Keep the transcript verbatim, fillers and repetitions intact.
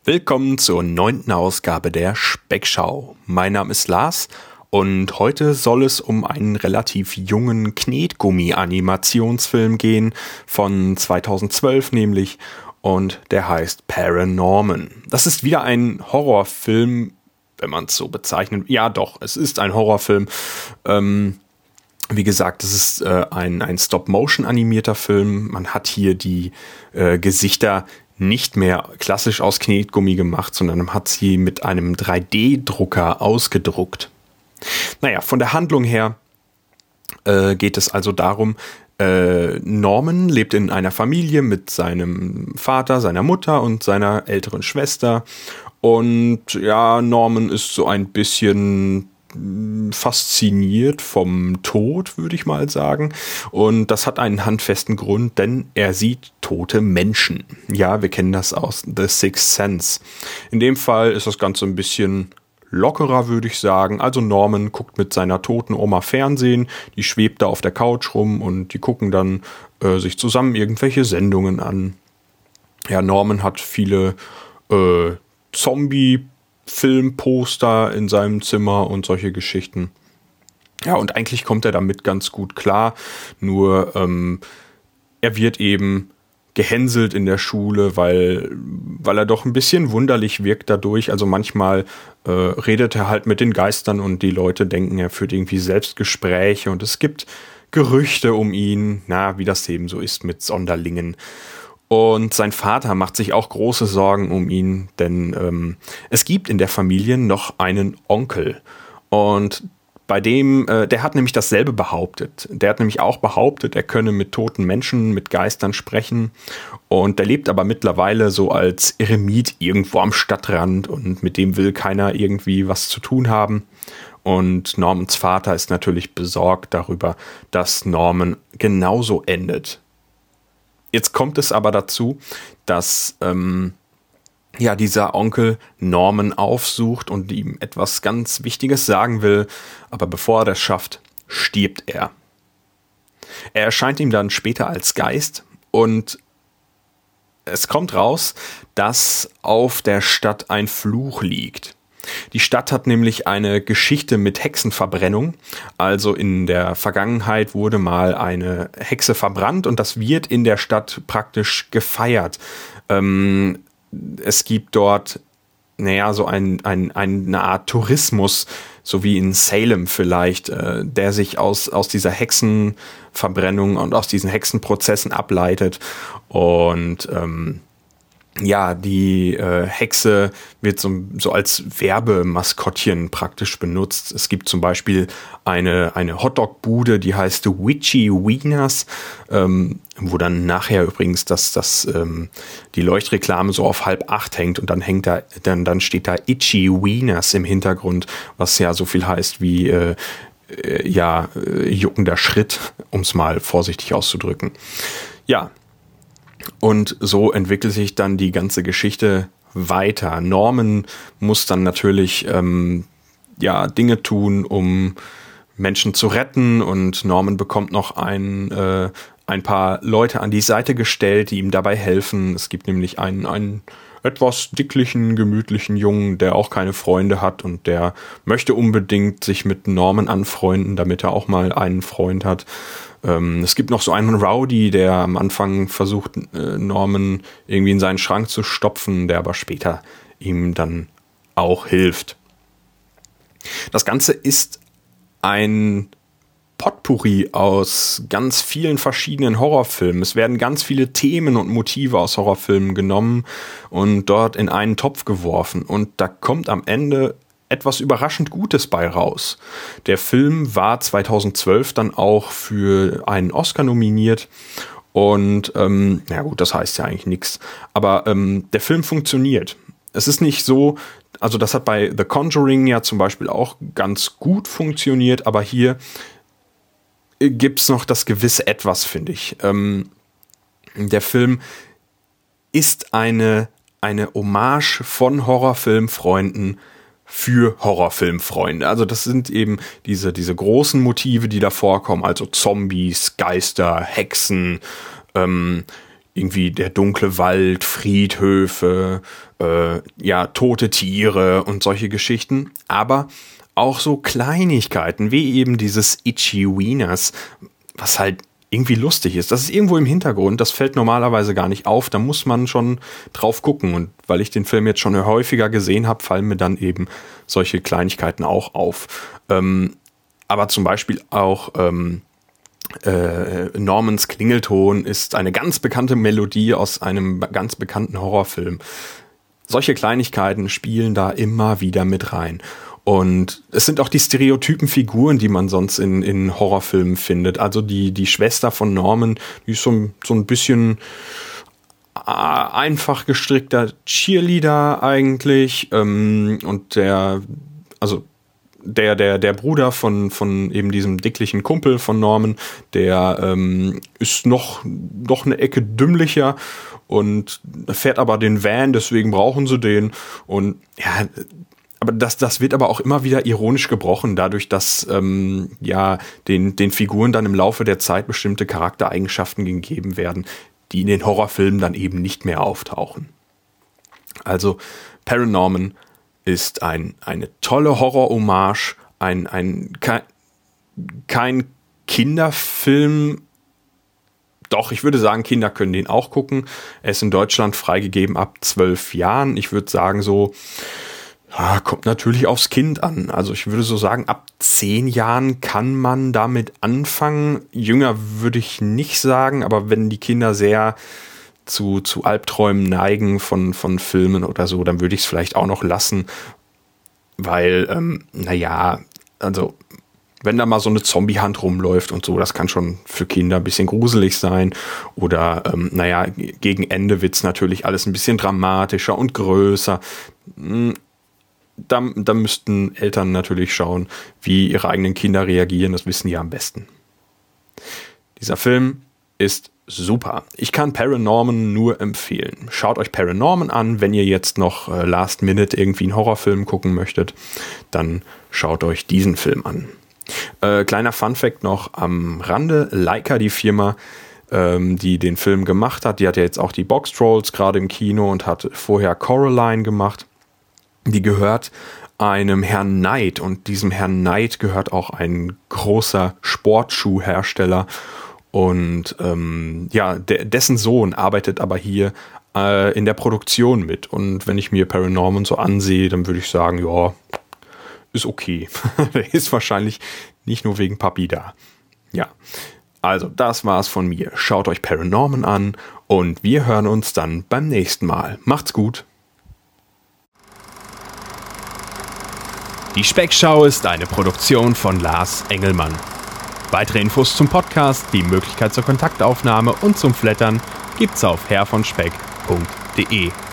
Willkommen zur neunten Ausgabe der Speckschau. Mein Name ist Lars und heute soll es um einen relativ jungen Knetgummi-Animationsfilm gehen, von zweitausendzwölf nämlich, und der heißt Paranorman. Das ist wieder ein Horrorfilm, wenn man es so bezeichnet. Ja doch, es ist ein Horrorfilm. Ähm, wie gesagt, es ist äh, ein, ein Stop-Motion-animierter Film. Man hat hier die äh, Gesichter nicht mehr klassisch aus Knetgummi gemacht, sondern man hat sie mit einem drei D Drucker ausgedruckt. Naja, von der Handlung her äh, geht es also darum, äh, Norman lebt in einer Familie mit seinem Vater, seiner Mutter und seiner älteren Schwester. Und ja, Norman ist so ein bisschen fasziniert vom Tod, würde ich mal sagen. Und das hat einen handfesten Grund, denn er sieht tote Menschen. Ja, wir kennen das aus The Sixth Sense. In dem Fall ist das Ganze ein bisschen lockerer, würde ich sagen. Also Norman guckt mit seiner toten Oma Fernsehen, die schwebt da auf der Couch rum und die gucken dann äh, sich zusammen irgendwelche Sendungen an. Ja, Norman hat viele äh, Zombie- Filmposter in seinem Zimmer und solche Geschichten. Ja, und eigentlich kommt er damit ganz gut klar, nur ähm, er wird eben gehänselt in der Schule, weil, weil er doch ein bisschen wunderlich wirkt dadurch. Also manchmal äh, redet er halt mit den Geistern und die Leute denken, er führt irgendwie Selbstgespräche und es gibt Gerüchte um ihn, na, wie das eben so ist mit Sonderlingen. Und sein Vater macht sich auch große Sorgen um ihn, denn ähm, es gibt in der Familie noch einen Onkel. Und bei dem, äh, der hat nämlich dasselbe behauptet. Der hat nämlich auch behauptet, er könne mit toten Menschen, mit Geistern sprechen. Und der lebt aber mittlerweile so als Eremit irgendwo am Stadtrand und mit dem will keiner irgendwie was zu tun haben. Und Normans Vater ist natürlich besorgt darüber, dass Norman genauso endet. Jetzt kommt es aber dazu, dass ähm, ja, dieser Onkel Norman aufsucht und ihm etwas ganz Wichtiges sagen will, aber bevor er das schafft, stirbt er. Er erscheint ihm dann später als Geist und es kommt raus, dass auf der Stadt ein Fluch liegt. Die Stadt hat nämlich eine Geschichte mit Hexenverbrennung. Also in der Vergangenheit wurde mal eine Hexe verbrannt und das wird in der Stadt praktisch gefeiert. Ähm, es gibt dort, naja, so ein, ein, eine Art Tourismus, so wie in Salem vielleicht, äh, der sich aus, aus dieser Hexenverbrennung und aus diesen Hexenprozessen ableitet. Und ähm, ja, die äh, Hexe wird so, so als Werbemaskottchen praktisch benutzt. Es gibt zum Beispiel eine, eine Hotdog-Bude, die heißt Witchy Wieners, ähm, wo dann nachher übrigens das, das, ähm, die Leuchtreklame so auf halb acht hängt und dann hängt da, dann, dann steht da Itchy Wieners im Hintergrund, was ja so viel heißt wie äh, äh, ja, äh, juckender Schritt, um es mal vorsichtig auszudrücken. Ja. Und so entwickelt sich dann die ganze Geschichte weiter. Norman muss dann natürlich ähm, ja, Dinge tun, um Menschen zu retten. Und Norman bekommt noch ein, äh, ein paar Leute an die Seite gestellt, die ihm dabei helfen. Es gibt nämlich einen, einen etwas dicklichen, gemütlichen Jungen, der auch keine Freunde hat. Und der möchte unbedingt sich mit Norman anfreunden, damit er auch mal einen Freund hat. Es gibt noch so einen Rowdy, der am Anfang versucht, Norman irgendwie in seinen Schrank zu stopfen, der aber später ihm dann auch hilft. Das Ganze ist ein Potpourri aus ganz vielen verschiedenen Horrorfilmen. Es werden ganz viele Themen und Motive aus Horrorfilmen genommen und dort in einen Topf geworfen. Und da kommt am Ende etwas überraschend Gutes bei raus. Der Film war zweitausendzwölf dann auch für einen Oscar nominiert und ähm, ja gut, das heißt ja eigentlich nichts, aber ähm, der Film funktioniert. Es ist nicht so, also das hat bei The Conjuring ja zum Beispiel auch ganz gut funktioniert, aber hier gibt's noch das gewisse Etwas, finde ich. Ähm, der Film ist eine, eine Hommage von Horrorfilmfreunden für Horrorfilmfreunde. Also das sind eben diese, diese großen Motive, die da vorkommen, also Zombies, Geister, Hexen, ähm, irgendwie der dunkle Wald, Friedhöfe, äh, ja, tote Tiere und solche Geschichten. Aber auch so Kleinigkeiten, wie eben dieses Itchy Wieners, was halt irgendwie lustig ist. Das ist irgendwo im Hintergrund, das fällt normalerweise gar nicht auf, da muss man schon drauf gucken. Und weil ich den Film jetzt schon häufiger gesehen habe, fallen mir dann eben solche Kleinigkeiten auch auf. Ähm, aber zum Beispiel auch ähm, äh, Normans Klingelton ist eine ganz bekannte Melodie aus einem ganz bekannten Horrorfilm. Solche Kleinigkeiten spielen da immer wieder mit rein. Und es sind auch die stereotypen Figuren, die man sonst in, in Horrorfilmen findet. Also die, die Schwester von Norman, die ist so, so ein bisschen äh, einfach gestrickter Cheerleader eigentlich. Ähm, und der, also der, der, der Bruder von, von eben diesem dicklichen Kumpel von Norman, der ähm, ist noch, noch eine Ecke dümmlicher und fährt aber den Van, deswegen brauchen sie den. Und ja, aber das, das wird aber auch immer wieder ironisch gebrochen, dadurch, dass ähm, ja den, den Figuren dann im Laufe der Zeit bestimmte Charaktereigenschaften gegeben werden, die in den Horrorfilmen dann eben nicht mehr auftauchen. Also Paranorman ist ein, eine tolle Horror-Hommage, ein, ein, kein, kein Kinderfilm. Doch, ich würde sagen, Kinder können den auch gucken. Er ist in Deutschland freigegeben ab zwölf Jahren. Ich würde sagen so, ja, kommt natürlich aufs Kind an. Also ich würde so sagen, ab zehn Jahren kann man damit anfangen. Jünger würde ich nicht sagen, aber wenn die Kinder sehr zu, zu Albträumen neigen von, von Filmen oder so, dann würde ich es vielleicht auch noch lassen. Weil, ähm, naja, also wenn da mal so eine Zombie-Hand rumläuft und so, das kann schon für Kinder ein bisschen gruselig sein. Oder, ähm, naja, gegen Ende wird es natürlich alles ein bisschen dramatischer und größer. Da, da müssten Eltern natürlich schauen, wie ihre eigenen Kinder reagieren. Das wissen die am besten. Dieser Film ist super. Ich kann Paranorman nur empfehlen. Schaut euch Paranorman an, wenn ihr jetzt noch äh, Last Minute irgendwie einen Horrorfilm gucken möchtet, dann schaut euch diesen Film an. Äh, kleiner Funfact noch am Rande. Leica, die Firma, ähm, die den Film gemacht hat, die hat ja jetzt auch die Box Trolls gerade im Kino und hat vorher Coraline gemacht. Die gehört einem Herrn Knight und diesem Herrn Knight gehört auch ein großer Sportschuhhersteller und ähm, ja, de- dessen Sohn arbeitet aber hier äh, in der Produktion mit und wenn ich mir Paranorman so ansehe, dann würde ich sagen, ja, ist okay. Der ist wahrscheinlich nicht nur wegen Papi da. Ja, also das war's von mir. Schaut euch Paranorman an und wir hören uns dann beim nächsten Mal. Macht's gut. Die Speckschau ist eine Produktion von Lars Engelmann. Weitere Infos zum Podcast, die Möglichkeit zur Kontaktaufnahme und zum Flattern gibt's auf herr von speck punkt de.